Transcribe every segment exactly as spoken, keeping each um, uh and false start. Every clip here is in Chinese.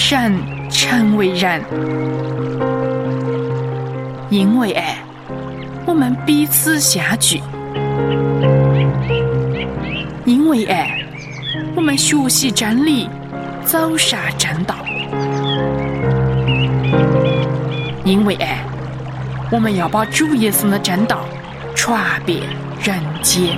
善成为人。因为爱，我们彼此相聚；因为爱，我们学习真理，走上正道；因为爱，我们要把主耶稣的真道传遍人间。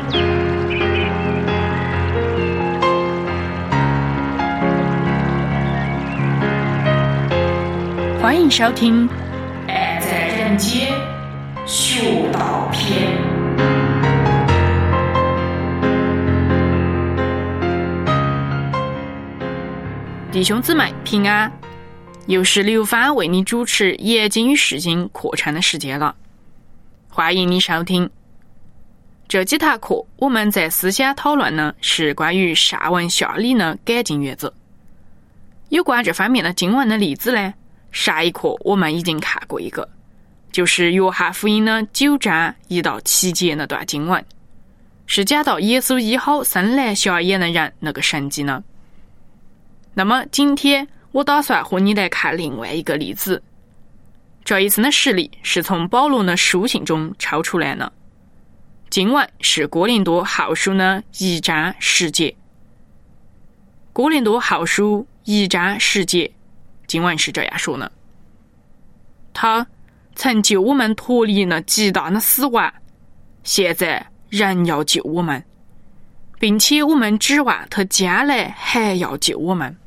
欢迎收听《爱在人间学道篇》。弟兄姊妹平安，又是刘芳为你主持《耶经与释经》课程的时间了，欢迎你收听。这几堂课我们在思想讨论呢是关于上文下理的改进原则。有关这方面的经文的例子呢，上一课我们已经看过一个，就是约翰福音的九章一到七节那段经文，是讲到耶稣医好生来瞎眼的人那个神迹呢。那么今天我打算和你来看另外一个例子，这一次的实例是从保罗的书信中抽出来的。经文是哥林多后书的一章十节。哥林多后书一章十节，经文是这样说的：他曾救我们脱离了极大的死亡，现在仍要救我们，并且我们指望他将来还要救我们。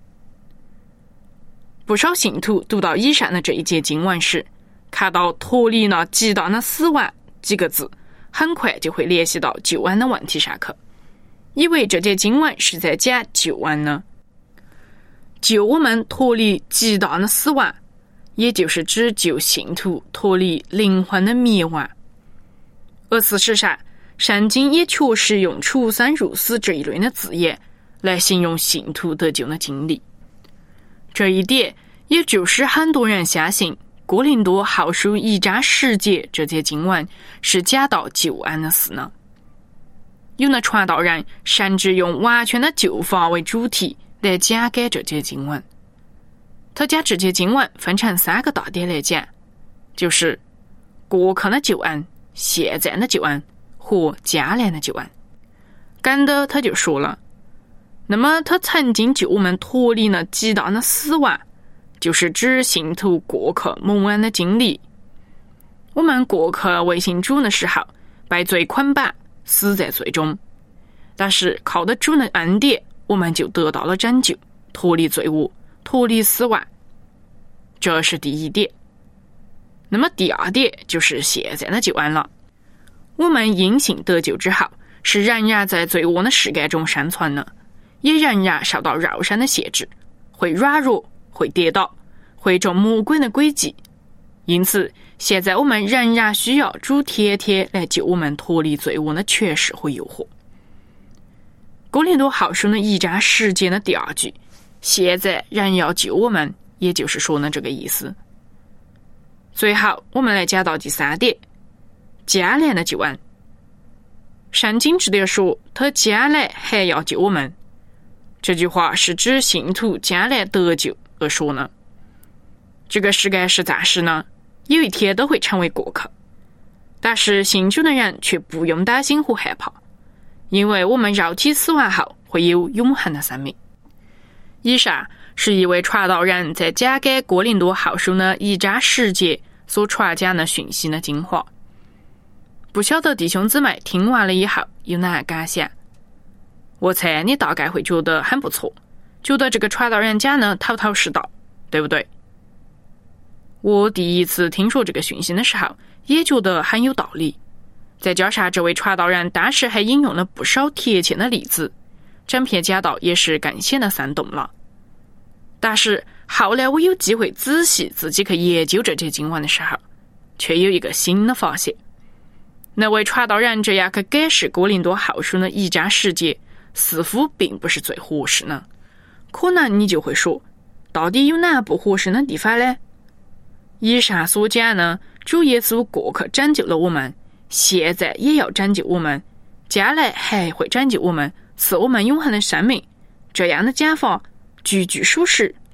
不少信徒读到以上的这一节经文时，看到脱离了极大的死亡几个字，很快就会联系到救恩的问题上去，以为这节经文是在讲救恩呢。救我们脱离极大的死亡，也就是指救信徒脱离灵魂的灭亡。而事实上，圣经也确实用出生入死这一类的字眼来形容信徒得救的经历。这一点也就是很多人相信哥林多后书一章十节这节经文是讲到救恩的事呢。有的传道人甚至用完全的救法为主题来讲解这节经文。他将这节经文分成三个大点来讲，就是过去的救恩、现在的救恩和将来的救恩。跟着他就说了，那么他曾经救我们脱离了极大的死亡，就是指信徒过去蒙恩的经历。我们过去未信主的时候被罪捆绑，死在罪中，但是靠着主的恩典，我们就得到了拯救，脱离罪恶，脱离死亡。这是第一点。那么第二点就是现在的救恩了。我们因信得救之后，是仍然在罪恶的世界中生存的，也仍然受到肉身的限制，会软弱，会跌倒，会中魔鬼的诡计。因此现在我们仍然需要主天天来救我们脱离罪恶的权势和诱惑。哥林多后书的一章十节的第二句，现在仍要救我们，也就是说呢这个意思。最后我们来讲到第三点，将来的救恩。圣经指的说他将来还要救我们，这句话是指信徒将来得救而说呢。这个世界是暂时呢，有一天都会成为过去，但是信主的人却不用担心和害怕，因为我们肉体死亡后会有永恒的生命。以上是一位传道人在讲解哥林多后书的一章十节所传讲的讯息的精华。不晓得弟兄姊妹听完了以后有哪样感想？我猜你大概会觉得很不错，觉得这个传道人讲的头头是道，对不对？我第一次听说这个讯息的时候也觉得很有道理，再加上这位传道人当时还引用了不少贴切的例子，整篇讲道也是更显得生动了。但是后来我有机会仔细自己去研究这节经文的时候，却有一个新的发现。那位传道人这样去解释哥林多后书的一章十节，似乎并不是最合适呢。可能你就会说，到底有哪不合适的地方呢？以上所讲呢，主耶稣过去拯救了我们，现在也要拯救我们，将来还会拯救我们，赐我们永恒的生命，这样的讲法句句属实，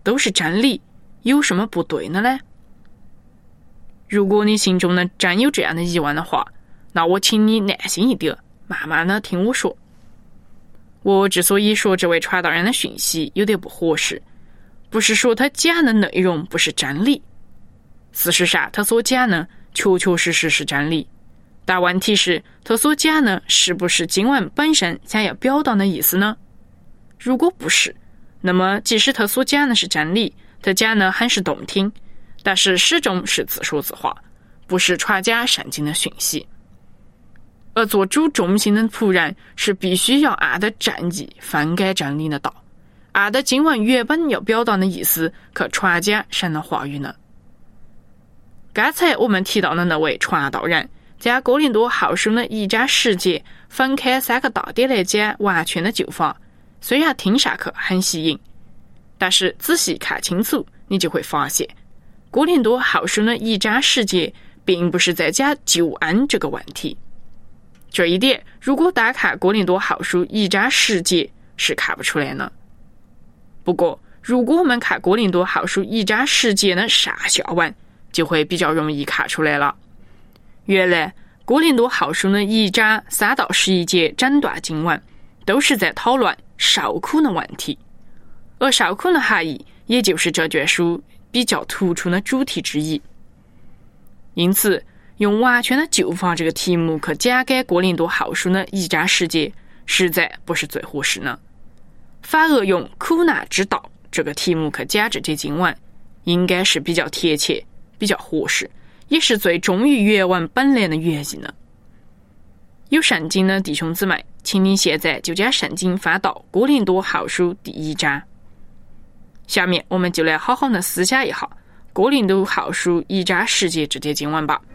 都是真理，有什么不对的呢？如果你心中呢真有这样的疑问的话，那我请你耐心一点，慢慢的听我说。我之所以说这位传道人的讯息有点不合适，不是说他讲的内容不是真理，事实上他所讲的确确实实是真理，但问题是他所讲的是不是经文本身想要表达的意思呢？如果不是，那么即使他所讲的是真理，他讲的很是动听，但是始终是自说自话，不是传讲圣经的讯息。而做主忠心的仆人是必须要按的正义分改真理的道，按的经文原本要表达的意思去传讲神的话语呢。刚才我们提到的那位传道人将哥林多后书的一章十节分开三个大点来讲完全的救法，虽然听上去很吸引，但是仔细看清楚，你就会发现哥林多后书的一章十节并不是在讲救恩这个问题。这一点如果单看哥林多后书一章十节是看不出来的。不过如果我们看哥林多后书一章十节的上下文，就会比较容易看出来了。原来哥林多后书的一章三到十一节整段经文都是在讨论受苦的问题，而受苦的含义也就是这卷书比较突出的主题之一。因此用完全的救法这个题目去讲解哥林多后书的一章十节实在不是最合适的，反而用苦难之道这个题目去讲这节经文应该是比较贴切，比较合适，也是最忠于原文本来的原意呢。有圣经的弟兄姊妹，请你现在就将圣经翻到哥林多后书第一章。下面我们就来好好的思想一下哥林多后书一章十节这节经文吧。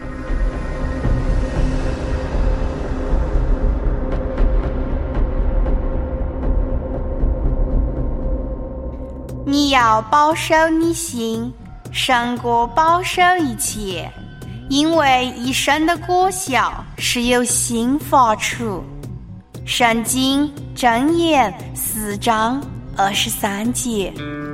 你要保守你心，胜过保守一切，因为一生的果效是由心发出。圣经箴言四章二十三节。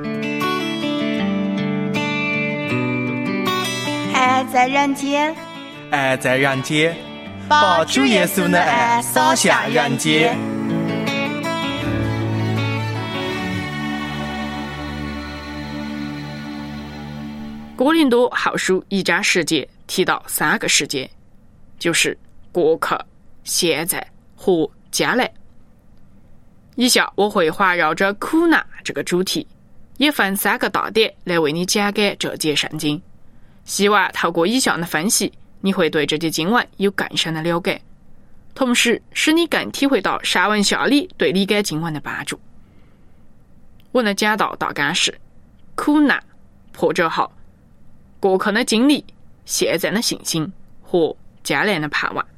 爱在人间， 爱在人间，把主耶稣的爱洒向人间。 哥林多后书一章十节提到三个时间，就是过去、现在和将来。以下我会环绕着苦难这个主题，也分三个大点来为你讲解这节圣经。希望透过以上的分析，你会对这节经文有更深的了解，同时使你更体会到上文下理对理解经文的帮助。我的讲道大纲是苦难、破折号、过去的经历、现在的信心和将来的盼望。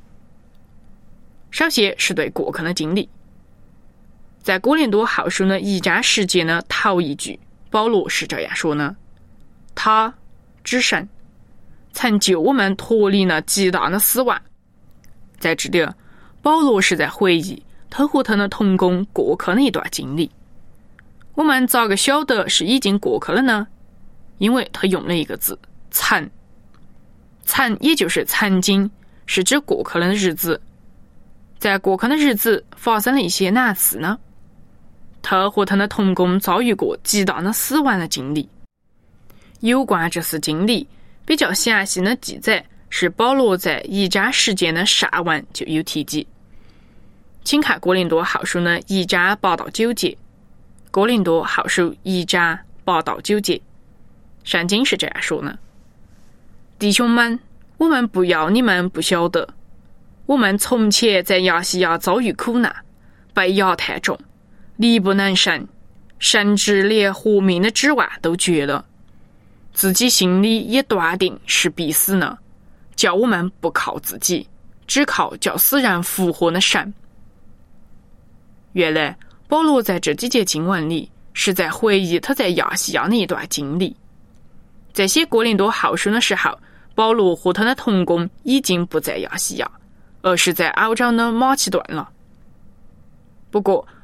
首先是对过去的经历。在哥林多后书的一章十节的头一句，保罗是这样说呢：他指神曾救我们脱离了极大的死亡。在这里，保罗是在回忆他和他的同工过去的一段经历。我们咋个晓得是已经过去了呢？因为他用了一个字曾。曾也就是曾经，是指过去的日子。在过去的日子发生了一些哪事呢？他和他的同工遭遇过极大的死亡的经历。有关这次经历比较详细的记载是保罗在一章十节的上文就有提及，请看哥林多后书的一章八到九节。哥林多后书一章八到九节，圣经是这样说的：弟兄们，我们不要你们不晓得，我们从前在亚细亚遭遇苦难，被压太重，力不能胜，甚至连活命的指望都绝了，自己心里也断定是必死呢，叫我们不靠自己，只靠叫死人复活的神。原来保罗在这几节经文里是在回忆他在亚细亚的一段经历。在写哥林多后书的时候，保罗和他的同工已经不在亚细亚，而是在欧洲的马其顿了。不过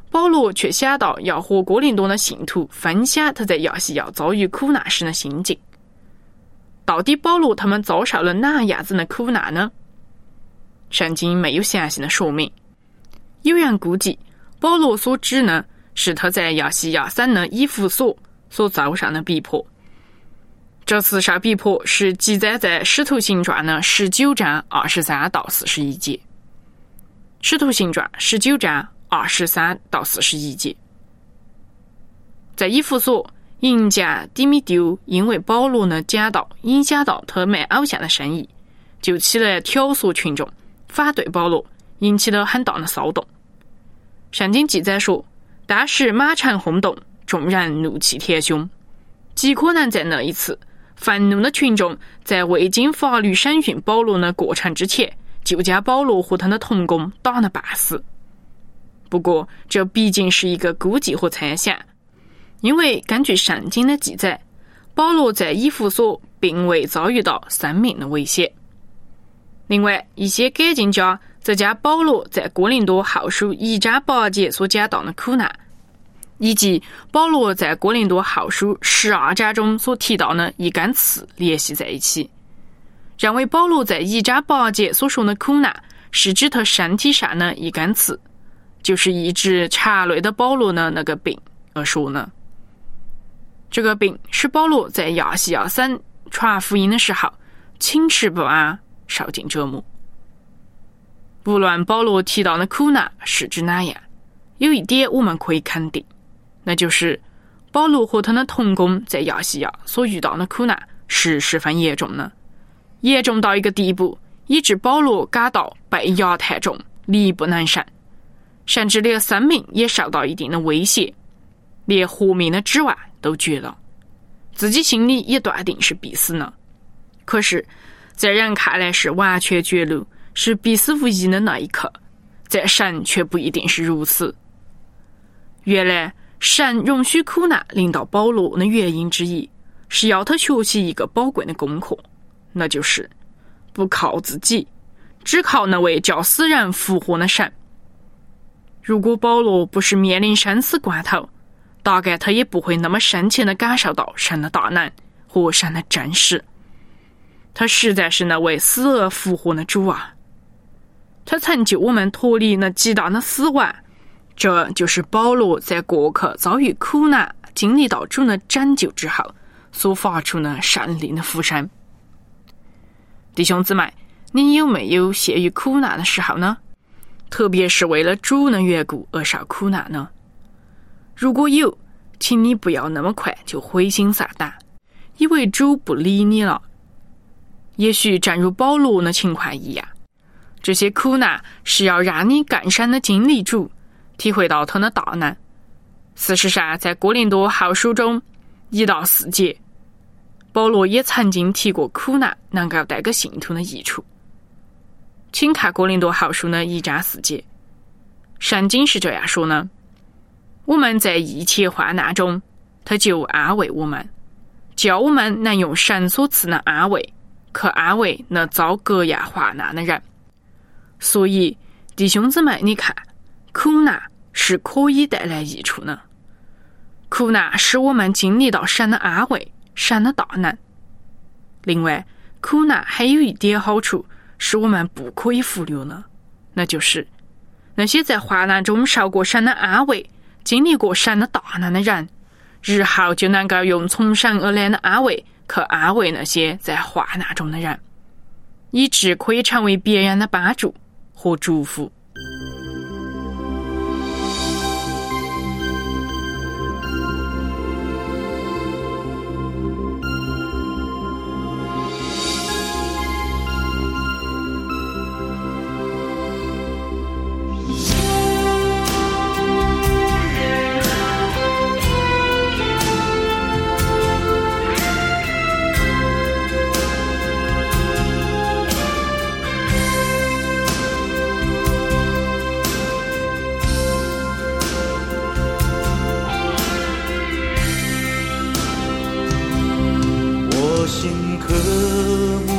保罗却想到要和哥林多的信徒分享他在亚细亚遭遇苦难时的心境。到底保罗他们遭受了哪样子的苦难呢？圣经没有详细的说明。有人估计保罗所指呢是他在亚细亚省的以弗所所遭上的逼迫。这次受逼迫是记载在使徒行传的十九章二十三到四十一节。使徒行传十九章二十三到四十一节。在以弗所，银匠底米丢因为保罗的讲道影响到他卖偶像的生意，就起来挑唆群众反对保罗，引起了很大的骚动。圣经记载说，当时马场轰动，众人怒气填胸，极可能在那一次愤怒的群众在未经法律审讯保罗的过程之前，就将保罗和他的同工打了半死。不过这毕竟是一个估计和猜想，因为根据圣经的记载，保罗在以弗所并未遭遇到生命的危险。另外，一些改进家则将保罗在哥林多后书一章八节所讲到的苦难，以及保罗在哥林多后书十二章中所提到的一根刺联系在一起，认为保罗在一章八节所说的苦难是指他身体上的一根刺，就是一直缠累的保罗的那个病而说呢。这个病使保罗在亚细亚省传福音的时候寝食不安，受尽折磨。无论保罗提到的苦难是指哪样，有一点我们可以肯定，那就是保罗和他的同工在亚细亚所遇到的苦难是十分严重的，严重到一个地步，以致保罗感到被压太重，力不能胜，甚至连生命也受到一定的威胁，连活命的指望都绝了，自己心里也断定是必死呢。可是在人看来是完全绝路，是必死无疑的那一刻，在神却不一定是如此。原来神容许苦难临到保罗的原因之一，是要他学习一个宝贵的功课，那就是不靠自己，只靠那位叫死人复活的神。如果保罗不是面临生死关头，大概他也不会那么深切地感受到神的大能和神的真实。他实在是那位死而复活的主啊！他曾救我们脱离那极大的死亡，这就是保罗在过去遭遇苦难、经历到主的拯救之后所发出的胜利的呼声。弟兄姊妹，你有没有陷于苦难的时候呢？特别是为了主的缘故而受苦难呢？如果有，请你不要那么快就灰心丧胆，以为主不理你了。也许正如保罗的情况一样，这些苦难是要让你更深的经历主，体会到他的大能。事实上，在哥林多后书中一到四节，保罗也曾经提过苦难能够带给信徒的益处。请看哥林多后书的一章四节，圣经是这样说呢：我们在一切患难中，他就安慰我们，叫我们能用神所赐的安慰可安慰那遭各样患难的人。所以弟兄姊妹，你看，苦难是可以带来益处呢。苦难使我们经历到神的安慰，神的大能。另外，苦难还有一点好处是我们不可以忽略呢，那就是那些在患难中受过神的安慰，经历过神的大能的人，日后就能够用从神而来的安慰去安慰那些在患难中的人，以致可以成为别人的帮助和祝福。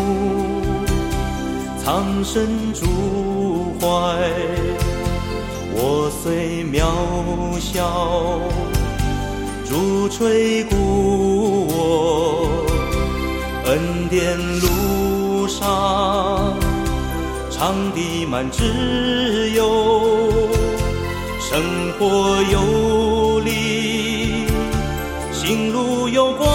藏身主怀， 我虽渺小，主垂顾我，恩典路上常地满自由，生活有力，行路有光。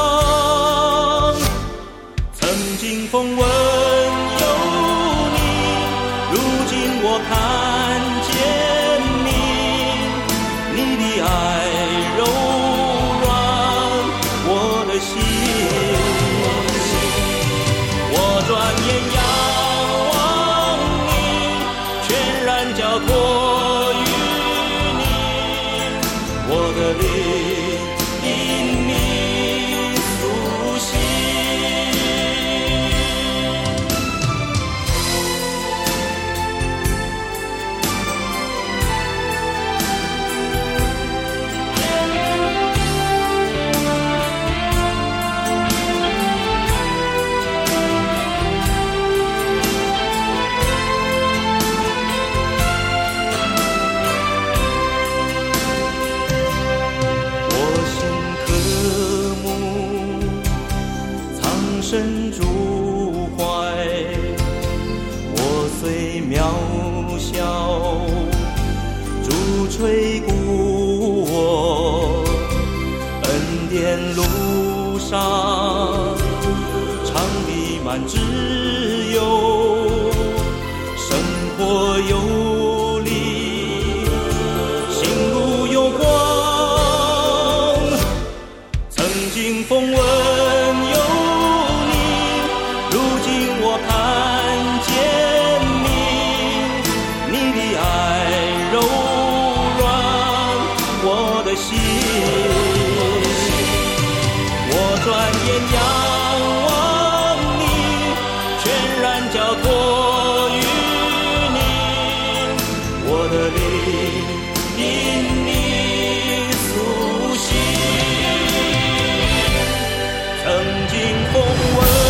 曾经风闻有你，如今我看见你，你的爱柔软我的心，我转眼仰望你，全然交托于你，我的灵因你苏醒。深主怀，我虽渺小，主垂顾我，恩典路上常地满自由，生活有力，行路有光。曾经风闻有我看见你，你的爱柔软我的心，我转眼仰望你，全然交托于你，我的灵因你苏醒。曾经风闻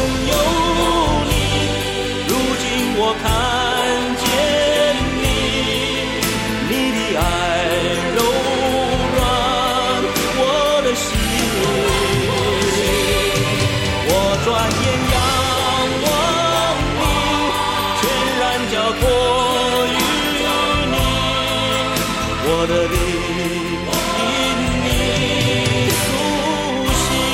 我看见你，你的爱柔软我的心，我转眼仰望你，全然交托于你，我的灵因你苏醒。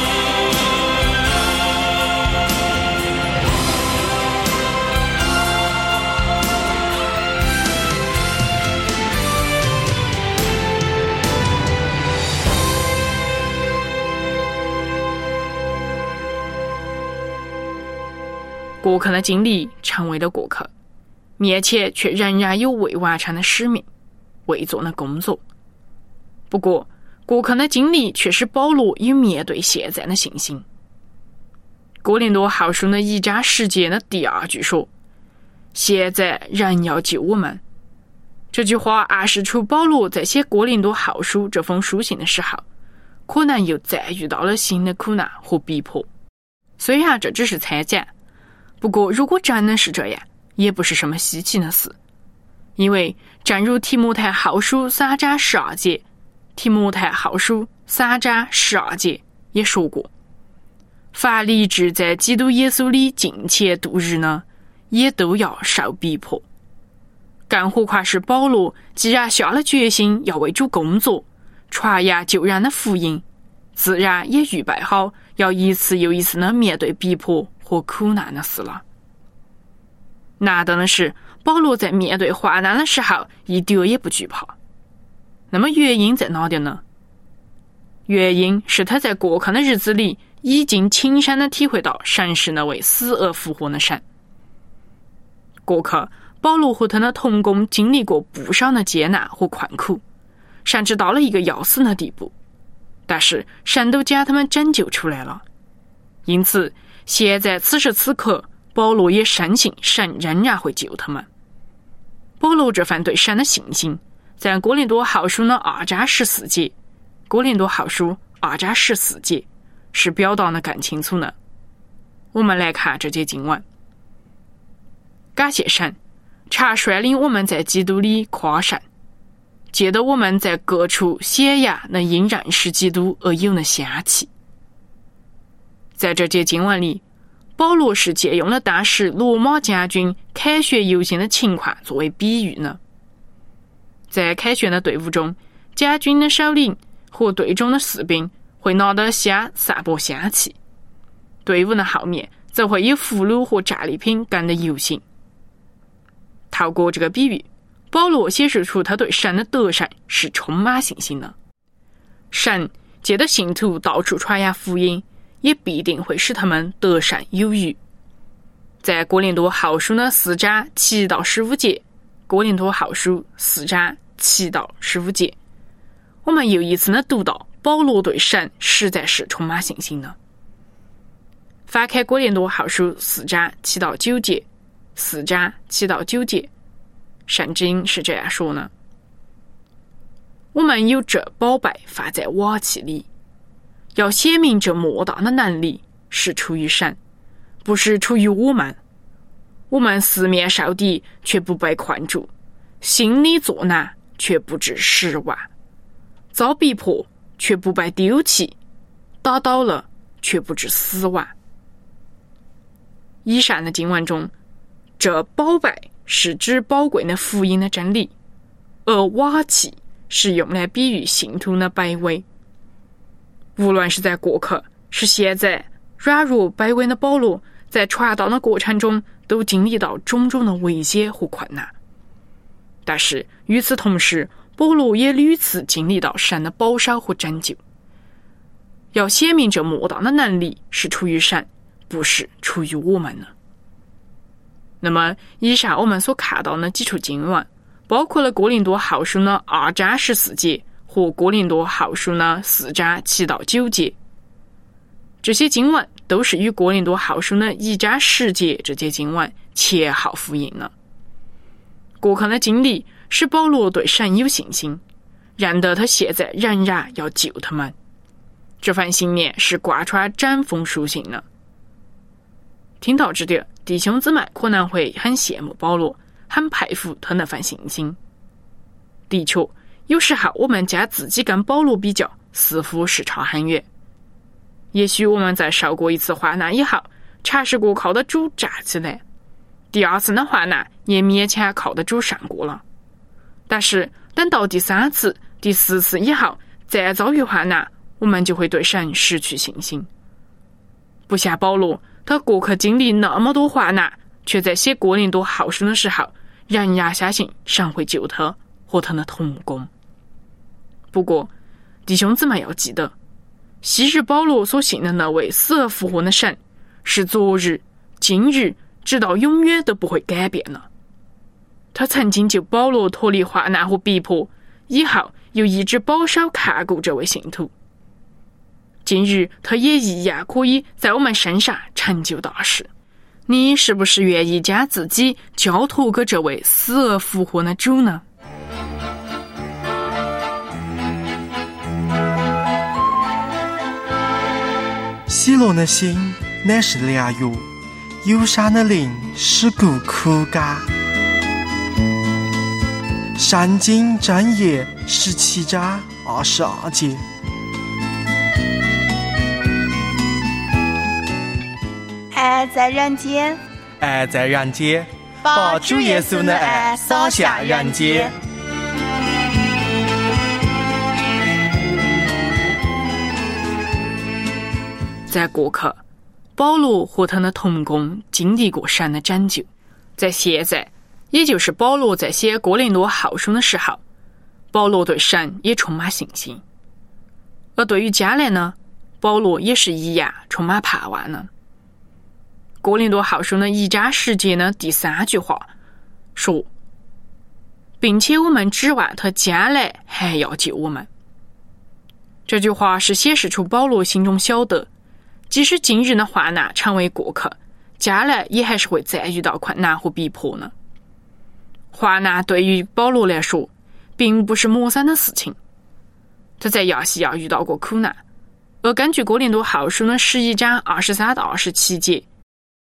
过客的经历成为了过客，面前却仍然有未完成的使命，未做的工作。不过过客的经历却使保罗有面对现在的信心。哥林多后书的一章十节的第二句说，现在人要救我们。这句话暗示出保罗在写哥林多后书这封书信的时候，可能又再遇到了新的苦难和逼迫。虽然这只是猜想，不过如果真的是这样，也不是什么稀奇的事。因为正如提摩太后书三章十二节，提摩太后书三章十二节也说过，凡立志在基督耶稣里敬虔度日呢，也都要受逼迫。更何况是保罗既然下了决心要为主工作，传扬救人的福音，自然也预备好要一次又一次的面对逼迫和苦难的事了。难得的是，保罗在面对患难的时候一点也不惧怕。那么原因在哪里呢？原因是他在过客的日子里已经亲身的体会到神是那位死而复活的神。过客保罗和他的同工经历过不少的艰难和困苦，甚至到了一个要死的地步，但是神都将他们拯救出来了。因此现在此时此刻，保罗也深信神仍然会救他们。保罗这份对神的信心，在哥林多后书的二章十四节，哥林多后书二章十四节是表达的更清楚呢。我们来看这节经文。感谢神， 茶率领我们在基督里夸胜，借得我们在各处显雅能因认识基督而有了香气。在这节经文里，保罗是借用了当时罗马将军凯旋游行的情况作为比喻呢。在凯旋的队伍中，将军的首领和队中的士兵会拿着香散播香气，队伍的后面则会有俘虏和战利品跟着游行。透过这个比喻，保罗显示出他对神的得胜是充满信心的。神借着信徒到处传扬福音，也必定会使他们得胜有余。在哥林多后书的四章七到十五节，哥林多后书四章七到十五节，我们又一次的读到保罗对神实在是充满信心的。翻开哥林多后书四章七到九节，四章七到九节，圣经是这样说呢：我们有这宝贝放在瓦器里，要显明这莫大的能力是出于神，不是出于我们。我们四面受敌，却不被困住；心里作难，却不致失望；遭逼迫，却不被丢弃；打倒了，却不致死亡。以上的经文中，这宝贝是指宝贵的福音的真理，而瓦器是用来比喻信徒的卑微。无论是在过去是现在，软弱卑微的保罗在传道的过程中都经历到种种的危险和困难。但是与此同时，保罗也屡次经历到神的保守和拯救。要显明这莫大的能力是出于神，不是出于我们的。那么以上我们所看到的几处经文，包括了哥林多后书的二章十四节和哥林多后书的四章七到九节。这些经文都是与哥林多后书的一章十节这节经文前后呼应了。过去的经历使保罗对神有信心，认得他现在仍然要救他们。这份信念是贯穿整封书信的。听到这点，弟兄姊妹可能会很羡慕保罗，很佩服他那份信心。的确，有时候我们将自己跟保罗比较，似乎是差很远。也许我们在受过一次患难以后，尝试过靠得住站起来，第二次的患难也勉强靠得住上过了。但是等到第三次、第四次以后，再遭遇患难，我们就会对神失去信心。不像保罗，他过去经历那么多患难，却在写哥林多后书的时候，仍然相信神会救他和他的同工。不过，弟兄姊妹要记得，昔日保罗所信的那位死而复活的神，是昨日、今日，直到永远都不会改变了。他曾经救保罗脱离患难和逼迫，以后又一直保守看顾这位信徒。今日他也一样可以在我们身上成就大事。你是不是愿意将自己交托给这位死而复活的主呢？ 喜乐的心乃是良药，忧伤的灵使骨枯干。圣经箴言十七章二十二节。 爱在人间， 爱在人间，把主耶稣的爱洒向人间。 在过去，保罗和他的同工经历过神的拯救。在现在，也就是保罗在写哥林多后书的时候，保罗对神也充满信心。而对于将来呢，保罗也是一样充满盼望的。哥林多后书的一章十节呢第三句话说，并且我们指望他将来还要救我们。这句话是显示出保罗心中晓得，即使今日的患难成为过去，将来也还是会再遇到困难和逼迫呢。患难对于保罗来说并不是陌生的事情，他在亚细亚遇到过苦难，而根据哥林多后书的十一章二十三到二十七节，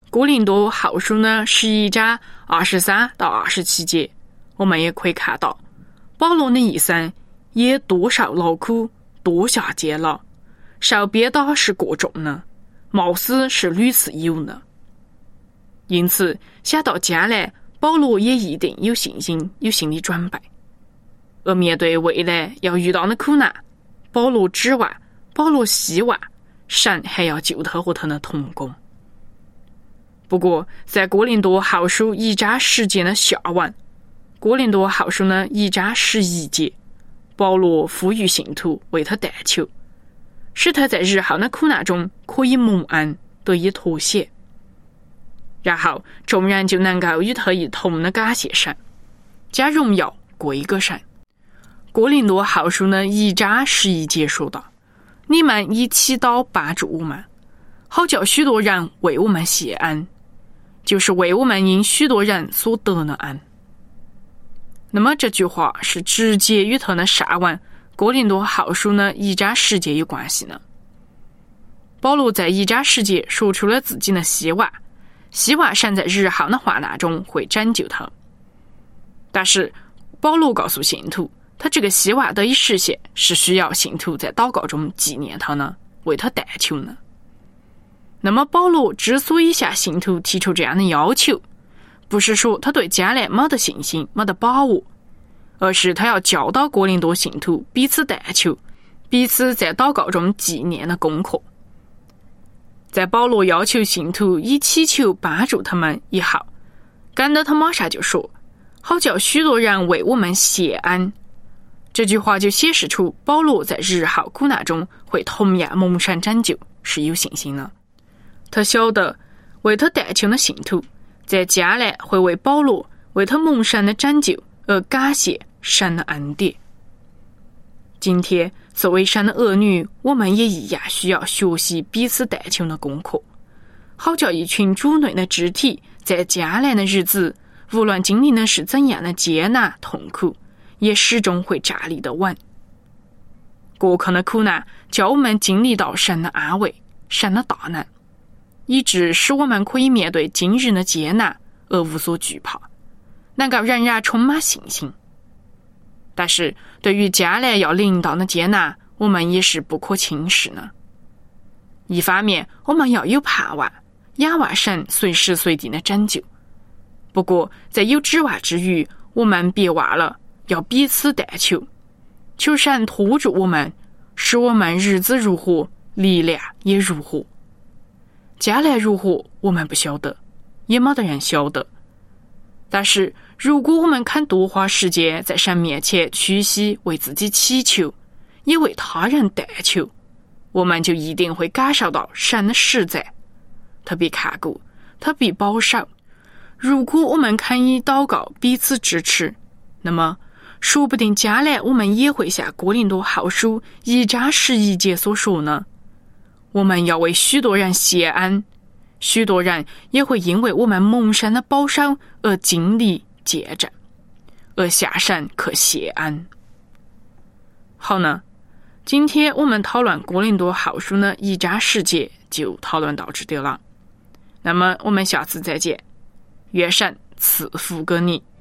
哥林多后书呢十一章二十三到二十七节，我们也可以看到保罗的一生也多受劳苦，多下监牢，受鞭打是过重呢，冒死是屡次有呢。因此想到将来，保罗也一定有信心，有心理准备。而面对未来要遇到的苦难，保罗指望，保罗希望神还要救他和他的同工。不过在哥林多后书一章十节的下文，哥林多后书呢一章十一节，保罗呼吁信徒为他代求，使他在日后的苦难中可以蒙恩，得以脱险，然后众人就能够与他一同的感谢神，将荣耀归给神。哥林多后书呢一章十一节说道：你们以祈祷帮助我们，好叫许多人为我们谢恩，就是为我们因许多人所得的恩。那么这句话是直接与他的上文哥林多后书呢一章十节有关系呢。保罗在一章十节说出了自己的希望，希望神在日后的患难中会拯救他。但是保罗告诉信徒，他这个希望得以实现，是需要信徒在祷告中纪念他呢，为他代求呢。那么保罗之所以向信徒提出这样的要求，不是说他对将来没得信心，没得把握，而是他要教导哥林多信徒彼此代求，彼此在祷告中纪念的功课。在保罗要求信徒以祈求帮助他们以后，跟着他马上就说，好叫许多人为我们谢恩。这句话就显示出保罗在日后苦难中会同样蒙神拯救是有信心的。他晓得为他代求的信徒在将来会为保罗为他蒙神的拯救而感谢神的恩典。今天作为神的儿女，我们也一样需要学习彼此代求的功课，好叫一群主内的肢体在将来的日子，无论经历的是怎样的艰难痛苦，也始终会站立得稳。过客的苦难叫我们经历到神的安慰，神的大能，以致使我们可以面对今日的艰难而无所惧怕，能够仍然充满信心。但是对于将来要临到的艰难，我们也是不可轻视呢。一方面我们要有盼望，仰望神随时随地的拯救，不过在有指望之余，我们别忘了要彼此代求，求神托住我们，使我们日子如何，力量也如何。将来如何我们不晓得，也没得人晓得，但是如果我们肯多花时间在神面前屈膝，为自己祈求，也为他人代求，我们就一定会感受到神的实在，他必看顾，他必保守。如果我们肯以祷告彼此支持，那么说不定将来我们也会像哥林多后书一章十一节所说呢，我们要为许多人谢恩，许多人也会因为我们蒙神的保守而经历见证，而向神可谢恩。好呢，今天我们讨论哥林多后书呢一章十节就讨论到这里了。那么我们下次再见，愿神赐福给你。